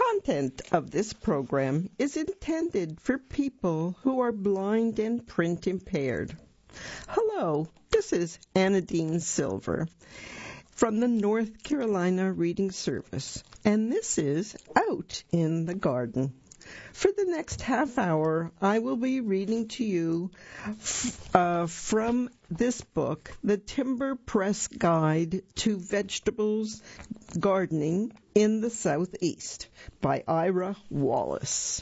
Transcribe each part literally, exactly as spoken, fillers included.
content of this program is intended for people who are blind and print impaired. Hello, this is Anadine Silver from the North Carolina Reading Service, and this is Out in the Garden. For the next half hour, I will be reading to you uh, from this book, The Timber Press Guide to Vegetables Gardening in the Southeast by Ira Wallace.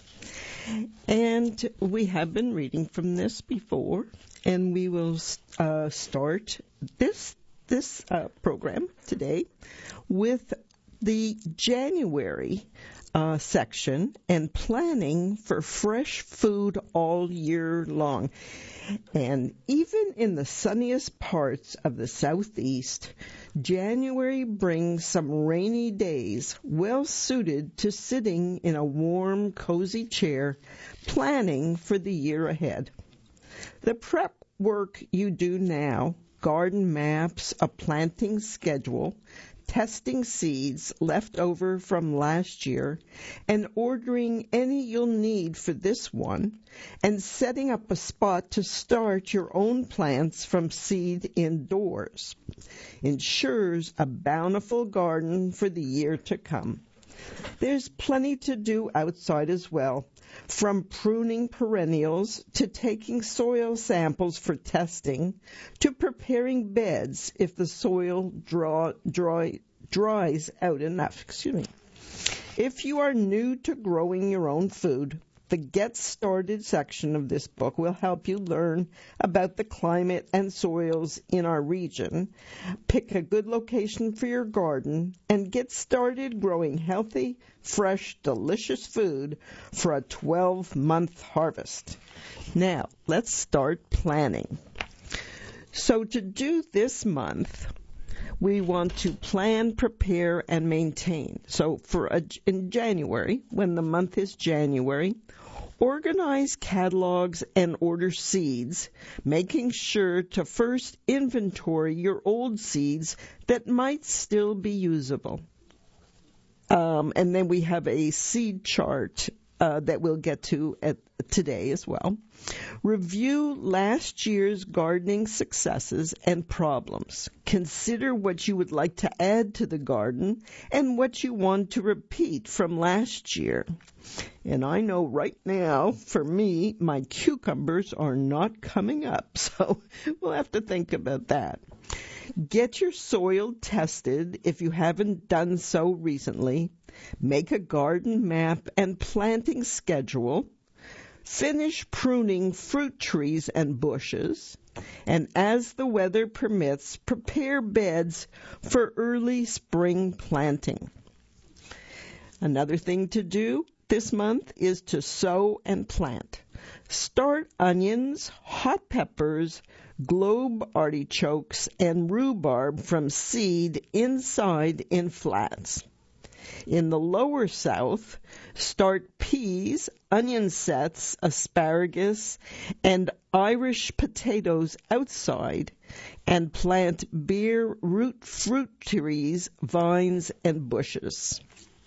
And we have been reading from this before, and we will uh, start this this uh, program today with the January Uh, section and planning for fresh food all year long. And even in the sunniest parts of the Southeast, January brings some rainy days well suited to sitting in a warm, cozy chair planning for the year ahead. The prep work you do now, garden maps, a planting schedule, testing seeds left over from last year, and ordering any you'll need for this one, and setting up a spot to start your own plants from seed indoors, ensures a bountiful garden for the year to come. There's plenty to do outside as well, from pruning perennials to taking soil samples for testing to preparing beds if the soil draw, dry, dries out enough. Excuse me. If you are new to growing your own food, the Get Started section of this book will help you learn about the climate and soils in our region, pick a good location for your garden, and get started growing healthy, fresh, delicious food for a twelve-month harvest. Now, let's start planning. So to do this month, we want to plan, prepare, and maintain. So for a, in January, when the month is January, organize catalogs and order seeds, making sure to first inventory your old seeds that might still be usable. Um, and then we have a seed chart uh, that we'll get to at, today as well. Review last year's gardening successes and problems. Consider what you would like to add to the garden and what you want to repeat from last year. And I know right now, for me, my cucumbers are not coming up, so we'll have to think about that. Get your soil tested if you haven't done so recently. Make a garden map and planting schedule. Finish pruning fruit trees and bushes. And as the weather permits, prepare beds for early spring planting. Another thing to do this month is to sow and plant. Start onions, hot peppers, globe artichokes, and rhubarb from seed inside in flats. In the lower south, start peas, onion sets, asparagus, and Irish potatoes outside, and plant bare root fruit trees, vines, and bushes.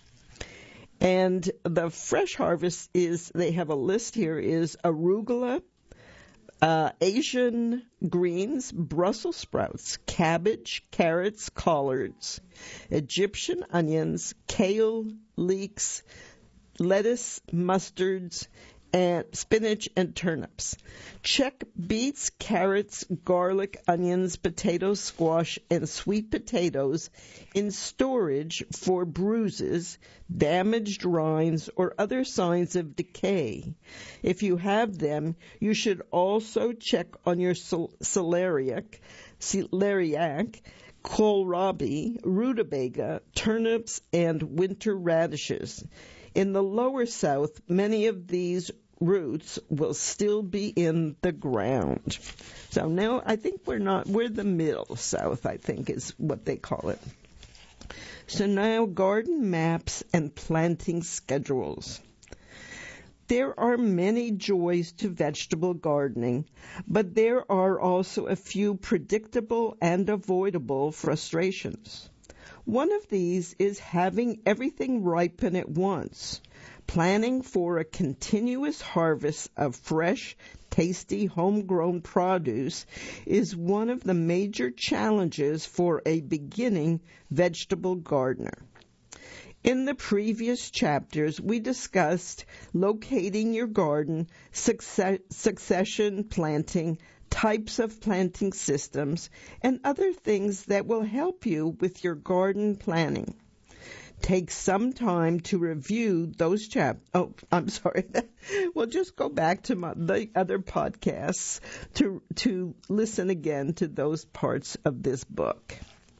And the fresh harvest is, they have a list here, is arugula, uh, Asian greens, Brussels sprouts, cabbage, carrots, collards, Egyptian onions, kale, leeks, lettuce, mustards, and spinach and turnips. Check beets, carrots, garlic, onions, potatoes, squash, and sweet potatoes in storage for bruises, damaged rinds, or other signs of decay. If you have them, you should also check on your celeriac, celeriac, kohlrabi, rutabaga, turnips, and winter radishes. In the lower south, many of these roots will still be in the ground. So now I think we're not, we're the middle south, I think is what they call it. So now garden maps and planting schedules. There are many joys to vegetable gardening, but there are also a few predictable and avoidable frustrations. One of these is having everything ripen at once. Planning for a continuous harvest of fresh, tasty, homegrown produce is one of the major challenges for a beginning vegetable gardener. In the previous chapters, we discussed locating your garden, success, succession planting, types of planting systems, and other things that will help you with your garden planning. Take some time to review those chap. Oh, I'm sorry. Well, just go back to my, the other podcasts to to listen again to those parts of this book.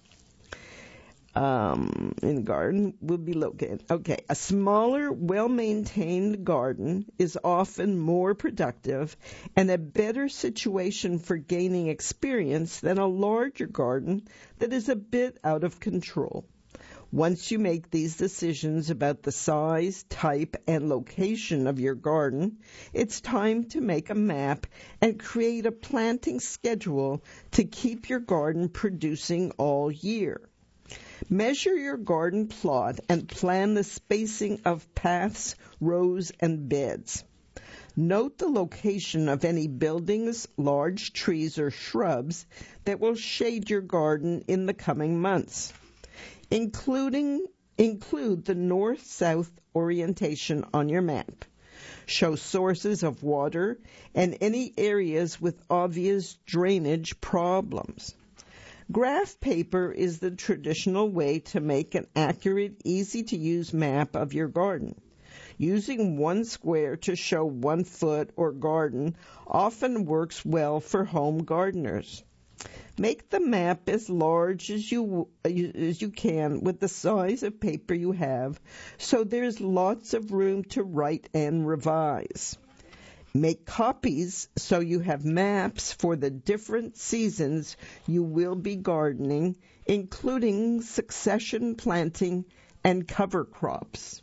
Um, in garden will be located. Okay, a smaller, well-maintained garden is often more productive and a better situation for gaining experience than a larger garden that is a bit out of control. Once you make these decisions about the size, type, and location of your garden, it's time to make a map and create a planting schedule to keep your garden producing all year. Measure your garden plot and plan the spacing of paths, rows, and beds. Note the location of any buildings, large trees, or shrubs that will shade your garden in the coming months. Including, include the north-south orientation on your map. Show sources of water and any areas with obvious drainage problems. Graph paper is the traditional way to make an accurate, easy-to-use map of your garden. Using one square to show one foot or garden often works well for home gardeners. Make the map as large as you as you can with the size of paper you have, so there's lots of room to write and revise. Make copies so you have maps for the different seasons you will be gardening, including succession planting and cover crops.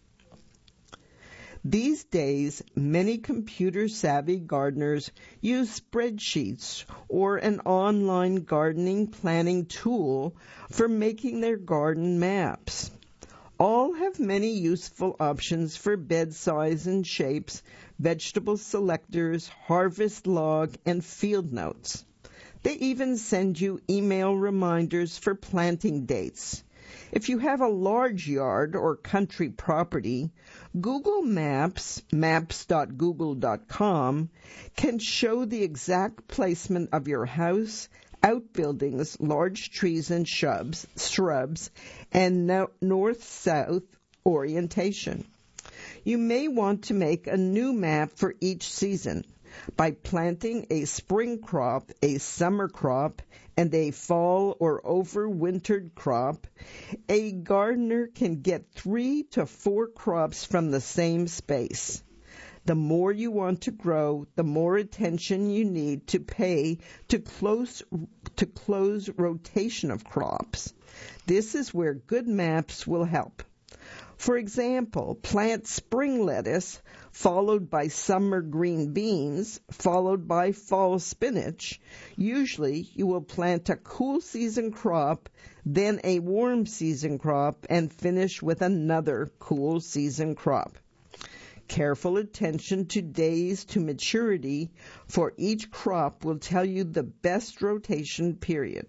These days, many computer-savvy gardeners use spreadsheets or an online gardening planning tool for making their garden maps. All have many useful options for bed size and shapes, vegetable selectors, harvest log, and field notes. They even send you email reminders for planting dates. If you have a large yard or country property, Google Maps, maps dot google dot com, can show the exact placement of your house, outbuildings, large trees and shrubs, shrubs, and no- north-south orientation. You may want to make a new map for each season by planting a spring crop, a summer crop, and a fall or overwintered crop. A gardener can get three to four crops from the same space. The more you want to grow, the more attention you need to pay to close to close rotation of crops. This is where good maps will help. For example, plant spring lettuce, followed by summer green beans, followed by fall spinach. Usually you will plant a cool season crop, then a warm season crop, and finish with another cool season crop. Careful attention to days to maturity for each crop will tell you the best rotation period.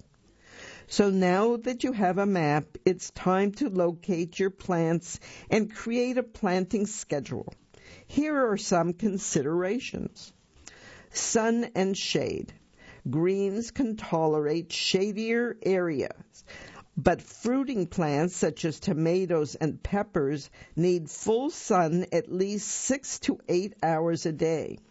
So now that you have a map, it's time to locate your plants and create a planting schedule. Here are some considerations. Sun and shade. Greens can tolerate shadier areas, but fruiting plants such as tomatoes and peppers need full sun at least six to eight hours a day.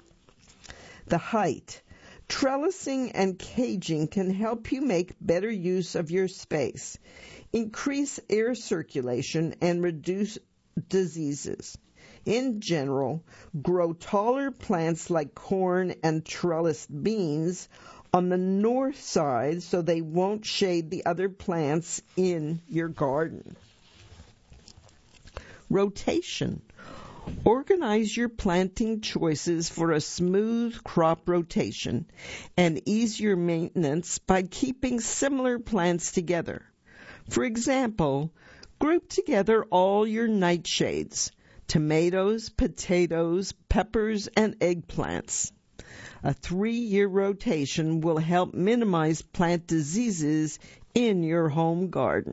The height. Trellising and caging can help you make better use of your space, increase air circulation, and reduce diseases. In general, grow taller plants like corn and trellised beans on the north side so they won't shade the other plants in your garden. Rotation. Organize your planting choices for a smooth crop rotation and easier maintenance by keeping similar plants together. For example, group together all your nightshades, tomatoes, potatoes, peppers, and eggplants. A three-year rotation will help minimize plant diseases in your home garden.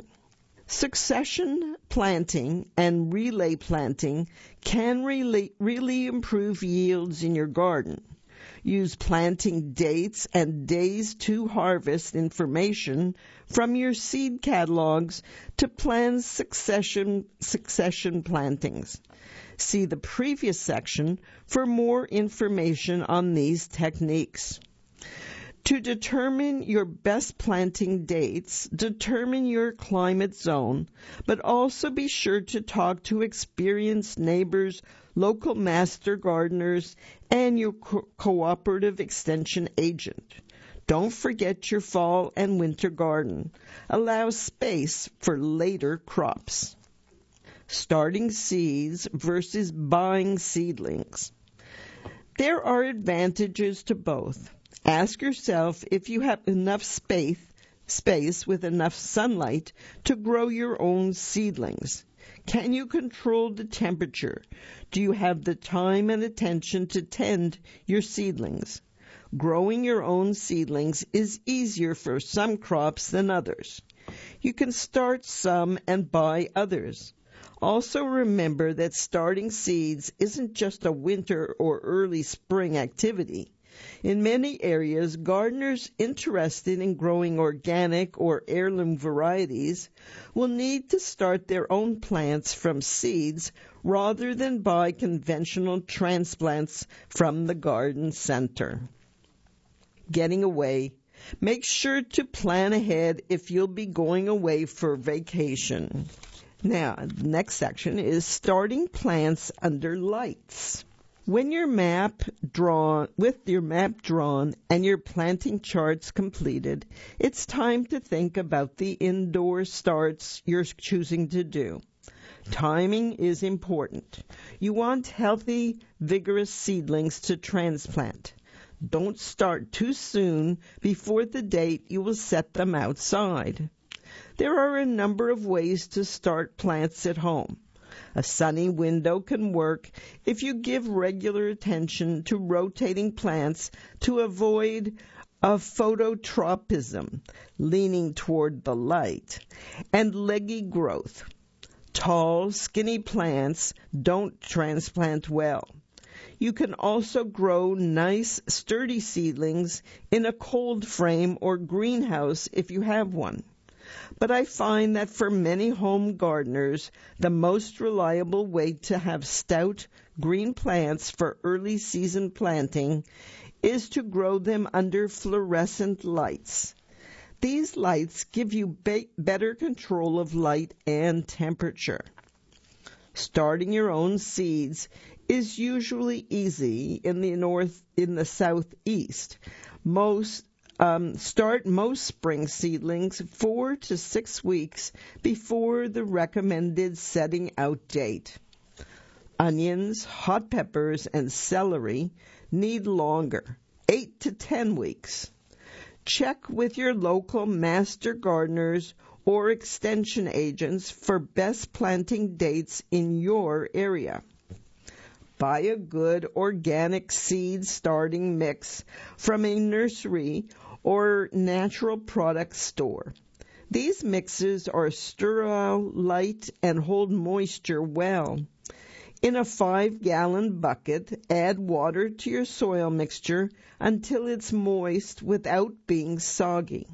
Succession planting and relay planting can really, really improve yields in your garden. Use planting dates and days to harvest information from your seed catalogs to plan succession, succession plantings. See the previous section for more information on these techniques. To determine your best planting dates, determine your climate zone, but also be sure to talk to experienced neighbors, local master gardeners, and your co- cooperative extension agent. Don't forget your fall and winter garden. Allow space for later crops. Starting seeds versus buying seedlings. There are advantages to both. Ask yourself if you have enough space, space with enough sunlight to grow your own seedlings. Can you control the temperature? Do you have the time and attention to tend your seedlings? Growing your own seedlings is easier for some crops than others. You can start some and buy others. Also remember that starting seeds isn't just a winter or early spring activity. In many areas, gardeners interested in growing organic or heirloom varieties will need to start their own plants from seeds rather than buy conventional transplants from the garden center. Getting away. Make sure to plan ahead if you'll be going away for vacation. Now, the next section is starting plants under lights. When your map drawn, with your map drawn and your planting charts completed, it's time to think about the indoor starts you're choosing to do. Timing is important. You want healthy, vigorous seedlings to transplant. Don't start too soon before the date you will set them outside. There are a number of ways to start plants at home. A sunny window can work if you give regular attention to rotating plants to avoid a phototropism, leaning toward the light, and leggy growth. Tall, skinny plants don't transplant well. You can also grow nice, sturdy seedlings in a cold frame or greenhouse if you have one. But I find that for many home gardeners, the most reliable way to have stout green plants for early season planting is to grow them under fluorescent lights. These lights give you be- better control of light and temperature. Starting your own seeds is usually easy in the north, in the southeast. Most Um, start most spring seedlings four to six weeks before the recommended setting out date. Onions, hot peppers, and celery need longer, eight to ten weeks. Check with your local master gardeners or extension agents for best planting dates in your area. Buy a good organic seed starting mix from a nursery or natural product store. These mixes are sterile, light, and hold moisture well. In a five-gallon bucket, add water to your soil mixture until it's moist without being soggy.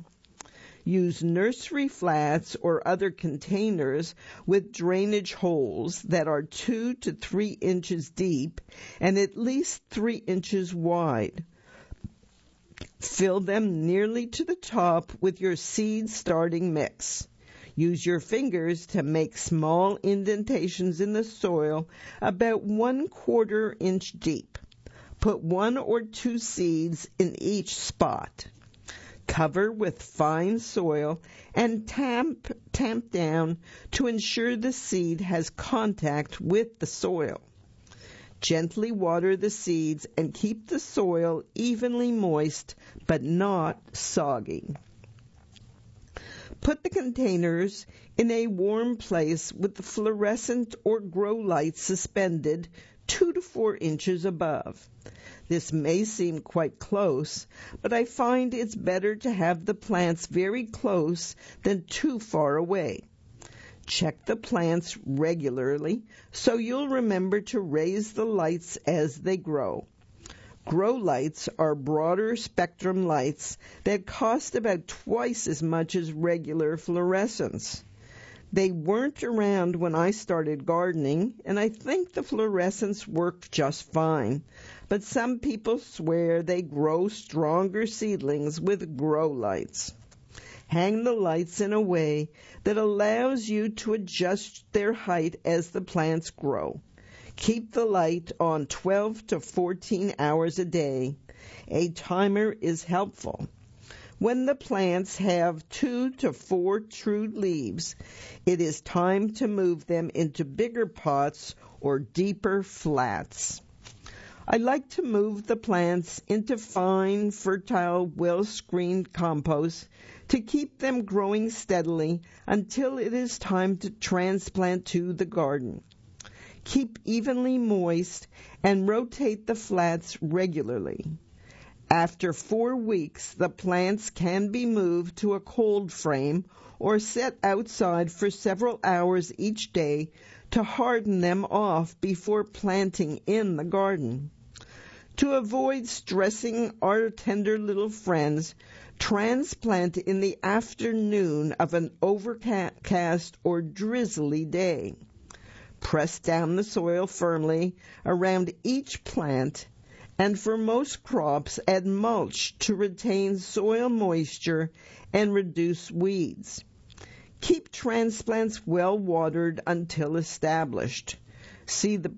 Use nursery flats or other containers with drainage holes that are two to three inches deep and at least three inches wide. Fill them nearly to the top with your seed starting mix. Use your fingers to make small indentations in the soil about one quarter inch deep. Put one or two seeds in each spot. Cover with fine soil and tamp, tamp down to ensure the seed has contact with the soil. Gently water the seeds and keep the soil evenly moist but not soggy. Put the containers in a warm place with the fluorescent or grow light suspended two to four inches above. This may seem quite close, but I find it's better to have the plants very close than too far away. Check the plants regularly so you'll remember to raise the lights as they grow. Grow lights are broader spectrum lights that cost about twice as much as regular fluorescents. They weren't around when I started gardening, and I think the fluorescents worked just fine. But some people swear they grow stronger seedlings with grow lights. Hang the lights in a way that allows you to adjust their height as the plants grow. Keep the light on twelve to fourteen hours a day. A timer is helpful. When the plants have two to four true leaves, it is time to move them into bigger pots or deeper flats. I like to move the plants into fine, fertile, well-screened compost to keep them growing steadily until it is time to transplant to the garden. Keep evenly moist and rotate the flats regularly. After four weeks, the plants can be moved to a cold frame or set outside for several hours each day to harden them off before planting in the garden. To avoid stressing our tender little friends, transplant in the afternoon of an overcast or drizzly day. Press down the soil firmly around each plant, and for most crops, add mulch to retain soil moisture and reduce weeds. Keep transplants well watered until established. See the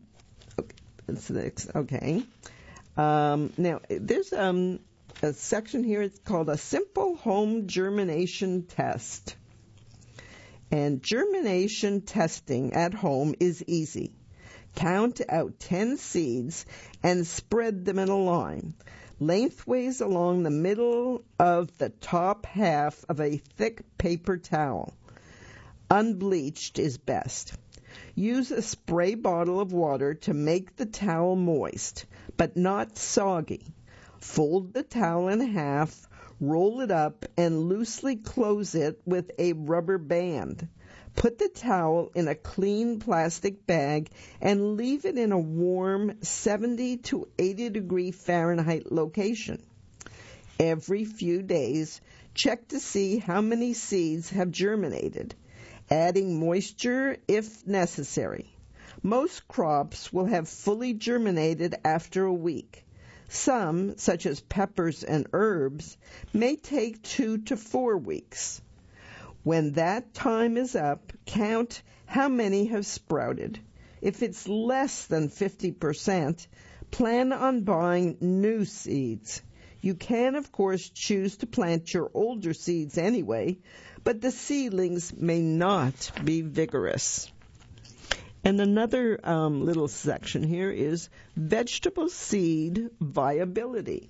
okay. Um, now there's um, a section here. It's called a simple home germination test. And germination testing at home is easy. Count out ten seeds and spread them in a line, lengthways along the middle of the top half of a thick paper towel. Unbleached is best. Use a spray bottle of water to make the towel moist, but not soggy. Fold the towel in half, roll it up, and loosely close it with a rubber band. Put the towel in a clean plastic bag and leave it in a warm seventy to eighty degree Fahrenheit location. Every few days, check to see how many seeds have germinated, adding moisture if necessary. Most crops will have fully germinated after a week. Some, such as peppers and herbs, may take two to four weeks. When that time is up, count how many have sprouted. If it's less than fifty percent, plan on buying new seeds. You can, of course, choose to plant your older seeds anyway, but the seedlings may not be vigorous. And another um, little section here is vegetable seed viability.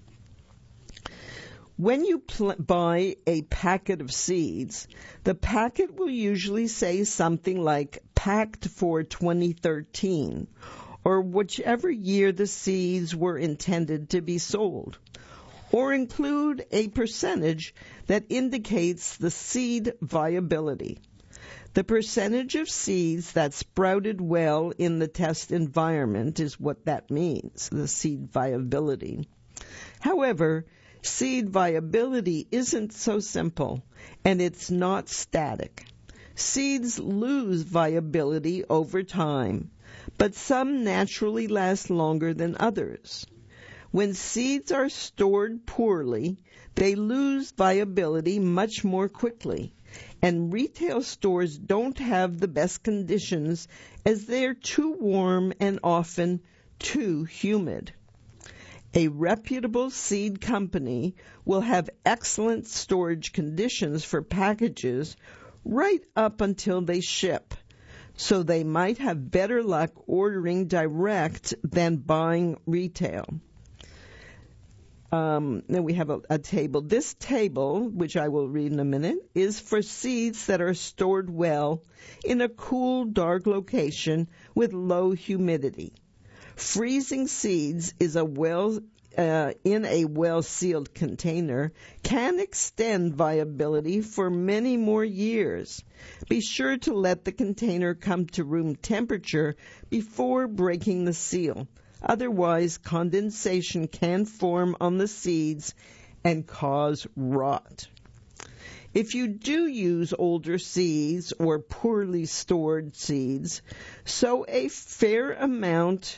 When you pl- buy a packet of seeds, the packet will usually say something like packed for twenty thirteen, or whichever year the seeds were intended to be sold, or include a percentage that indicates the seed viability. The percentage of seeds that sprouted well in the test environment is what that means, the seed viability. However, seed viability isn't so simple, and it's not static. Seeds lose viability over time, but some naturally last longer than others. When seeds are stored poorly, they lose viability much more quickly, and retail stores don't have the best conditions as they're too warm and often too humid. A reputable seed company will have excellent storage conditions for packages right up until they ship, so they might have better luck ordering direct than buying retail. Um, then we have a, a table. This table, which I will read in a minute, is for seeds that are stored well in a cool, dark location with low humidity. Freezing seeds is a well uh, in a well-sealed container can extend viability for many more years. Be sure to let the container come to room temperature before breaking the seal. Otherwise, condensation can form on the seeds and cause rot. If you do use older seeds or poorly stored seeds, sow a fair amount,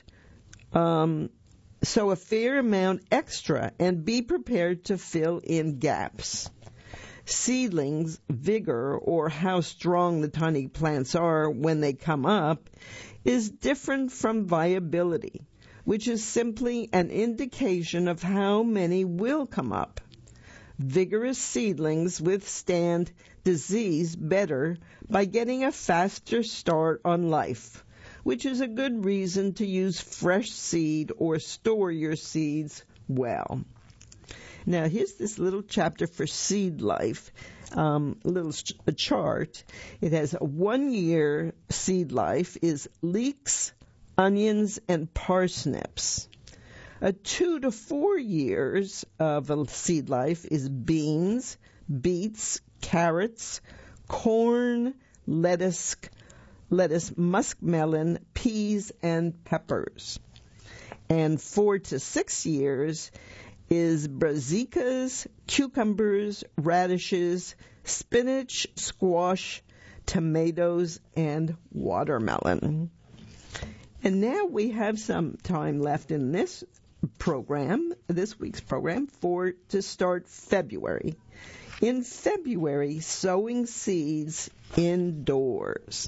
um, sow a fair amount extra and be prepared to fill in gaps. Seedlings, vigor, or how strong the tiny plants are when they come up is different from viability, which is simply an indication of how many will come up. Vigorous seedlings withstand disease better by getting a faster start on life, which is a good reason to use fresh seed or store your seeds well. Now, here's this little chapter for seed life, um, a little ch- a chart. It has a one-year seed life is leeks, onions, and parsnips. A two to four years of a seed life is beans, beets, carrots, corn, lettuce, lettuce, muskmelon, peas, and peppers. And four to six years is brassicas, cucumbers, radishes, spinach, squash, tomatoes, and watermelon. And now we have some time left in this program, this week's program, for to start February. In February, sowing seeds indoors.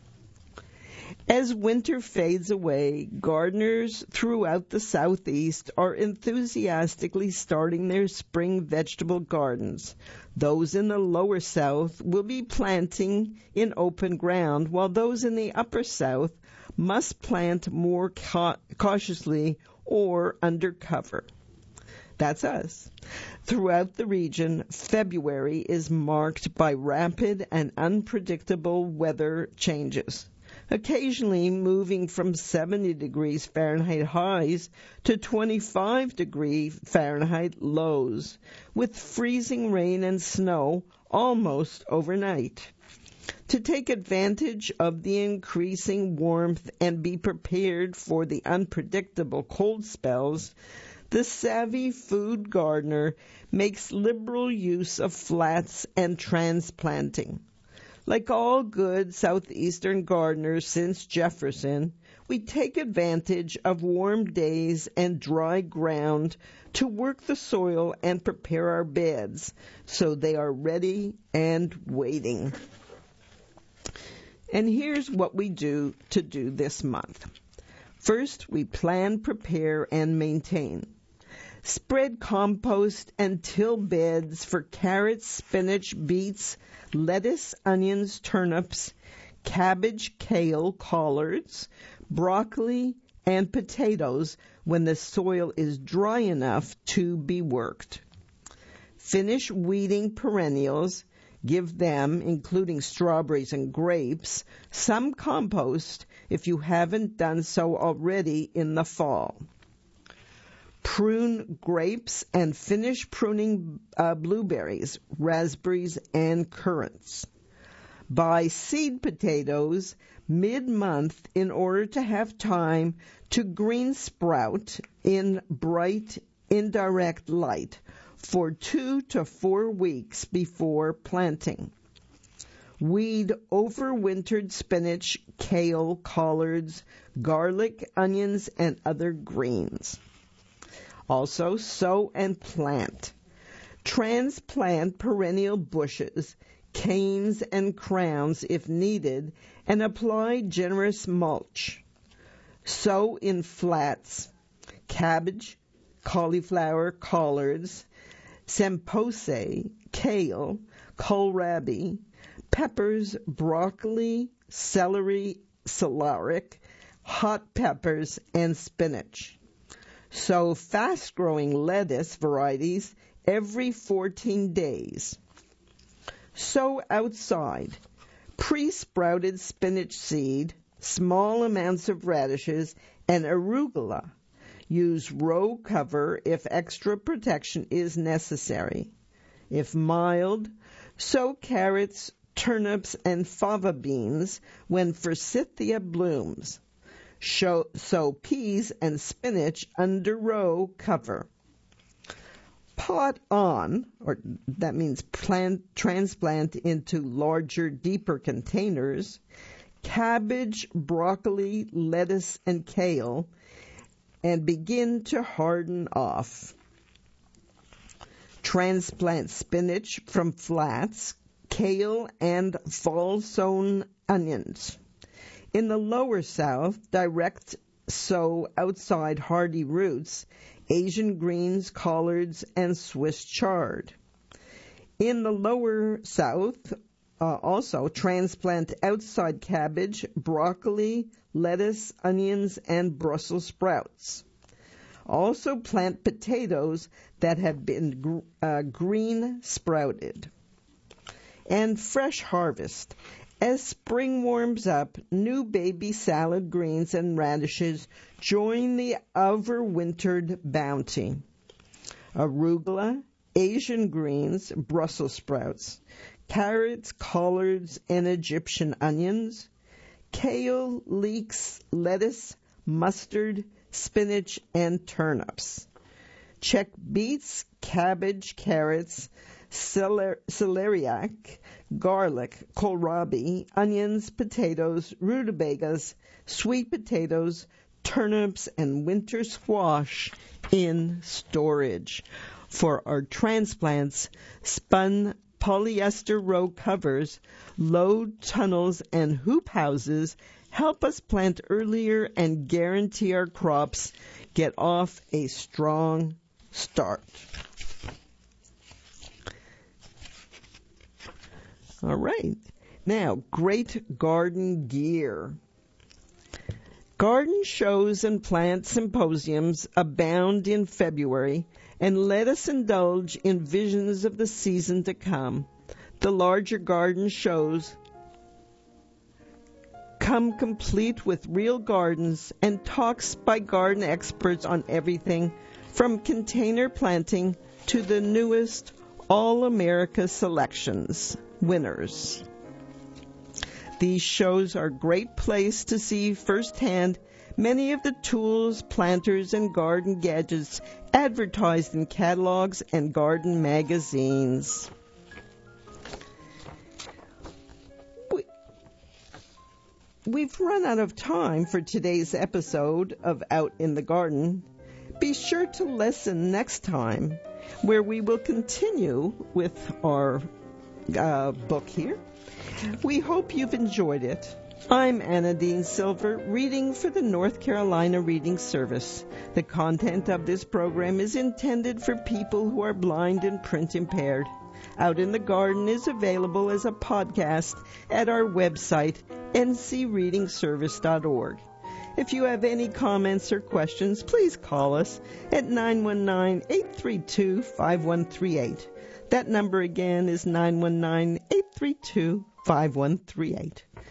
As winter fades away, gardeners throughout the Southeast are enthusiastically starting their spring vegetable gardens. Those in the lower South will be planting in open ground, while those in the upper South must plant more ca- cautiously or under cover. That's us. Throughout the region, February is marked by rapid and unpredictable weather changes, occasionally moving from seventy degrees Fahrenheit highs to twenty-five degree Fahrenheit lows, with freezing rain and snow almost overnight. To take advantage of the increasing warmth and be prepared for the unpredictable cold spells, the savvy food gardener makes liberal use of flats and transplanting. Like all good southeastern gardeners since Jefferson, we take advantage of warm days and dry ground to work the soil and prepare our beds so they are ready and waiting. And here's what we do to do this month. First, we plan, prepare, and maintain. Spread compost and till beds for carrots, spinach, beets, lettuce, onions, turnips, cabbage, kale, collards, broccoli, and potatoes when the soil is dry enough to be worked. Finish weeding perennials. Give them, including strawberries and grapes, some compost if you haven't done so already in the fall. Prune grapes and finish pruning uh, blueberries, raspberries, and currants. Buy seed potatoes mid-month in order to have time to green sprout in bright, indirect light for two to four weeks before planting. Weed overwintered spinach, kale, collards, garlic, onions, and other greens. Also, sow and plant. Transplant perennial bushes, canes, and crowns if needed, and apply generous mulch. Sow in flats, cabbage, cauliflower, collards, sempose, kale, kohlrabi, peppers, broccoli, celery, celeriac, hot peppers, and spinach. Sow fast-growing lettuce varieties every fourteen days. Sow outside pre-sprouted spinach seed, small amounts of radishes, and arugula. Use row cover if extra protection is necessary. If mild, sow carrots, turnips, and fava beans when forsythia blooms. Sow, sow peas and spinach under row cover. Pot on, or that means plant, transplant into larger, deeper containers, cabbage, broccoli, lettuce, and kale, and begin to harden off. Transplant spinach from flats, kale, and fall-sown onions. In the lower south, direct sow outside hardy roots, Asian greens, collards, and Swiss chard. In the lower south, uh, also transplant outside cabbage, broccoli, lettuce, onions, and Brussels sprouts. Also plant potatoes that have been gr- uh, green sprouted. And fresh harvest. As spring warms up, new baby salad greens and radishes join the overwintered bounty. Arugula, Asian greens, Brussels sprouts, carrots, collards, and Egyptian onions, kale, leeks, lettuce, mustard, spinach, and turnips. Check beets, cabbage, carrots, celer- celeriac, garlic, kohlrabi, onions, potatoes, rutabagas, sweet potatoes, turnips, and winter squash in storage. For our transplants, spun polyester row covers, load tunnels, and hoop houses help us plant earlier and guarantee our crops get off a strong start. All right. Now, great garden gear. Garden shows and plant symposiums abound in February, and let us indulge in visions of the season to come. The larger garden shows come complete with real gardens and talks by garden experts on everything from container planting to the newest All-America selections winners. These shows are a great place to see firsthand many of the tools, planters, and garden gadgets advertised in catalogs and garden magazines. We, we've run out of time for today's episode of Out in the Garden. Be sure to listen next time, where we will continue with our uh, book here. We hope you've enjoyed it. I'm Anna Dean Silver, reading for the North Carolina Reading Service. The content of this program is intended for people who are blind and print impaired. Out in the Garden is available as a podcast at our website, n c reading service dot org. If you have any comments or questions, please call us at nine one nine, eight three two, five one three eight. That number again is nine one nine, eight three two, five one three eight.